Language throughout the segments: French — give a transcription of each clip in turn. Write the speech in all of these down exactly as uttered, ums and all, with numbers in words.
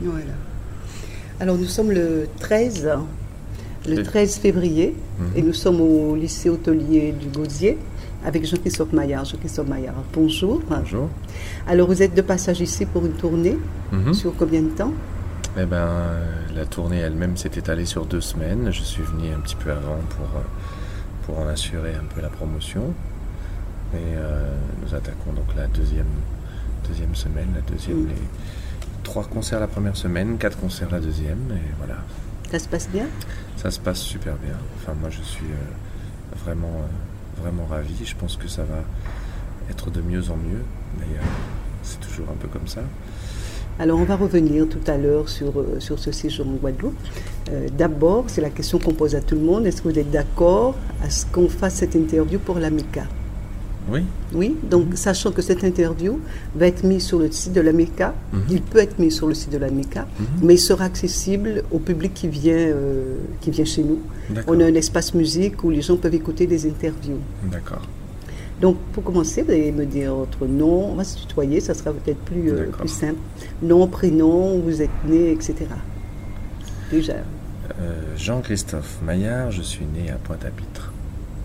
Voilà. Alors nous sommes le treize, le treize février, mm-hmm. et nous sommes au lycée hôtelier du Gauzier avec Jean-Christophe Maillard. Jean-Christophe Maillard, bonjour. Bonjour. Alors vous êtes de passage ici pour une tournée, mm-hmm. sur combien de temps? Eh ben, la tournée elle-même s'est étalée sur deux semaines. Je suis venu un petit peu avant pour, pour en assurer un peu la promotion. Et euh, nous attaquons donc la deuxième, deuxième semaine, la deuxième, mm. les trois concerts la première semaine, quatre concerts la deuxième, et voilà. Ça se passe bien? Ça se passe super bien. Enfin, moi je suis euh, vraiment, euh, vraiment ravi. Je pense que ça va être de mieux en mieux. D'ailleurs, c'est toujours un peu comme ça. Alors on va revenir tout à l'heure sur, euh, sur ce séjour en Guadeloupe. Euh, d'abord, c'est la question qu'on pose à tout le monde. Est-ce que vous êtes d'accord à ce qu'on fasse cette interview pour l'AMECA? Oui. Oui, donc mm-hmm. sachant que cette interview va être mise sur le site de l'AMECA, mm-hmm. il peut être mis sur le site de l'AMECA, mm-hmm. mais il sera accessible au public qui vient, euh, qui vient chez nous. D'accord. On a un espace musique où les gens peuvent écouter des interviews. D'accord. Donc, pour commencer, vous allez me dire votre nom, on va se tutoyer, ça sera peut-être plus, euh, plus simple. Nom, prénom, où vous êtes né, et cetera. Déjà. Euh, Jean-Christophe Maillard, je suis né à Pointe-à-Pitre.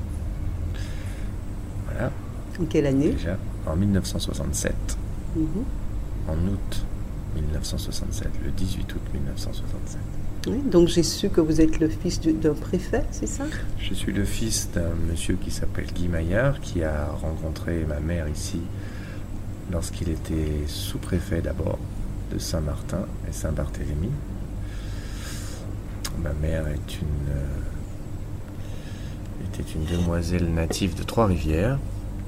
Voilà. En quelle année? Déjà, en dix-neuf cent soixante-sept. Mm-hmm. En août dix-neuf cent soixante-sept, le dix-huit août dix-neuf cent soixante-sept. Oui, donc j'ai su que vous êtes le fils d'un préfet, c'est ça? Je suis le fils d'un monsieur qui s'appelle Guy Maillard, qui a rencontré ma mère ici lorsqu'il était sous-préfet d'abord de Saint-Martin et Saint-Barthélemy. Ma mère est une, euh, était une demoiselle native de Trois-Rivières.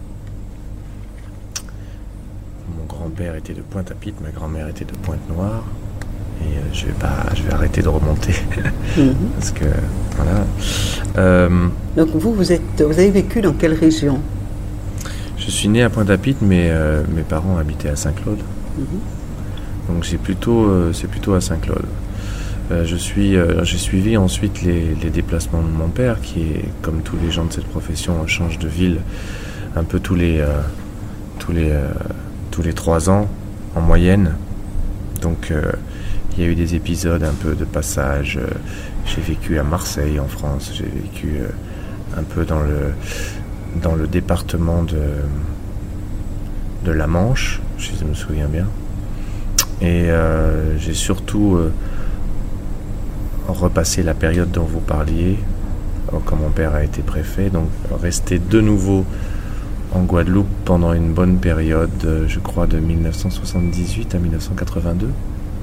Mon grand-père était de Pointe-à-Pitre, ma grand-mère était de Pointe-Noire. Et euh, je vais pas, je vais arrêter de remonter mm-hmm. parce que voilà. Euh, Donc vous, vous êtes, vous avez vécu dans quelle région? Je suis né à Pointe-à-Pitre, mais euh, mes parents habitaient à Saint-Claude. Mm-hmm. Donc c'est plutôt, euh, c'est plutôt à Saint-Claude. Euh, je suis, euh, j'ai suivi ensuite les, les déplacements de mon père, qui est, comme tous les gens de cette profession, change de ville un peu tous les, euh, tous les, euh, tous les trois ans en moyenne. Donc euh, il y a eu des épisodes un peu de passage. Euh, j'ai vécu à Marseille en France, j'ai vécu euh, un peu dans le, dans le département de, de la Manche, si je me souviens bien. Et euh, j'ai surtout euh, repassé la période dont vous parliez, quand mon père a été préfet, donc resté de nouveau en Guadeloupe pendant une bonne période, je crois de dix-neuf cent soixante-dix-huit à dix-neuf cent quatre-vingt-deux.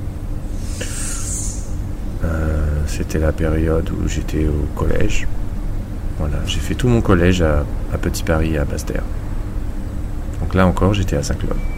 Euh, c'était la période où j'étais au collège. Voilà, j'ai fait tout mon collège à, à Petit Paris et à Basse-Terre. Donc là encore, j'étais à Saint-Claude.